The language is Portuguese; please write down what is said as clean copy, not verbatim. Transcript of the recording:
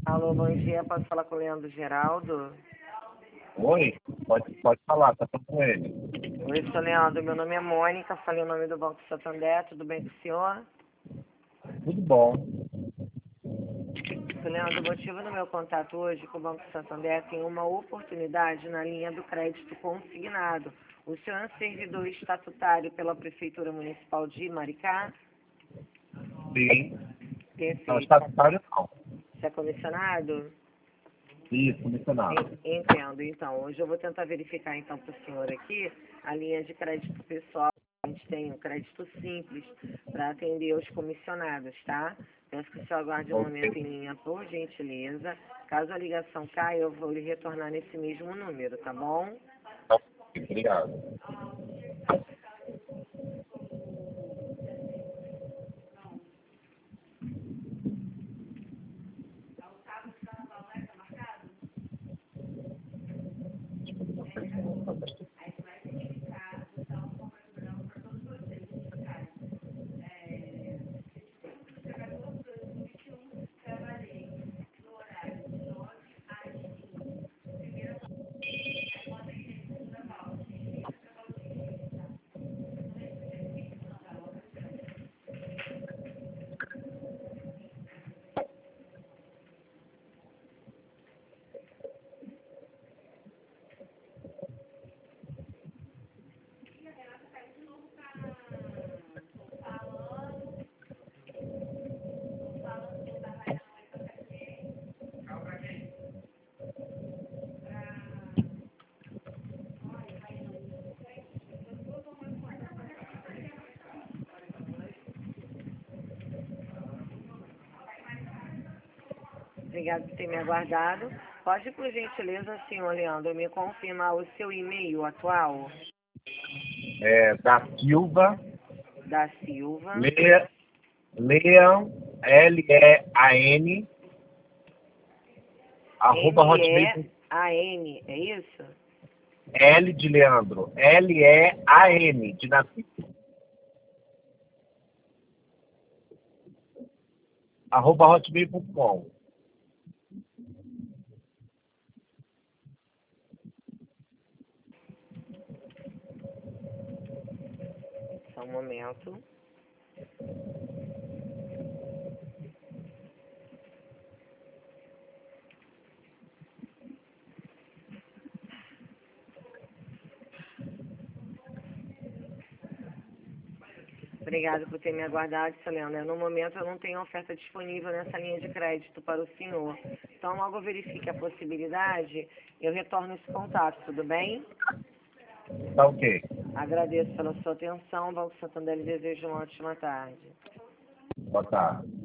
Alô, bom dia. Posso falar com o Leandro Geraldo? Oi? Pode falar, tá falando com ele. Oi, seu Leandro. Meu nome é Mônica. Falei o nome do Banco Santander. Tudo bem com o senhor? Tudo bom. Seu Leandro, o motivo do meu contato hoje com o Banco Santander tem uma oportunidade na linha do crédito consignado. O senhor é um servidor estatutário pela Prefeitura Municipal de Maricá? Sim. Não, Perfeito. estatutário não. Você é comissionado? Isso, comissionado. Entendo. Então, hoje eu vou tentar verificar então para o senhor aqui a linha de crédito pessoal. A gente tem um crédito simples para atender os comissionados, tá? Peço que o senhor aguarde um momento em Ok. linha, por gentileza. Caso a ligação caia, eu vou lhe retornar nesse mesmo número, tá bom? Ok, obrigado. Obrigado por ter me aguardado. Pode, por gentileza, senhor Leandro, me confirmar o seu e-mail atual? Da Silva, Da Silva. Lean, Lean, @hotmail. Lean, é isso? L de Leandro, Lean, de Narciso, @hotmail.com. Só um momento. Obrigado por ter me aguardado, seu Leandro. No momento eu não tenho oferta disponível nessa linha de crédito para o senhor. Então, logo eu verifique a possibilidade, eu retorno esse contato, tudo bem? Tá ok. Agradeço pela sua atenção. Banco Santander lhe deseja uma ótima tarde. Boa tarde.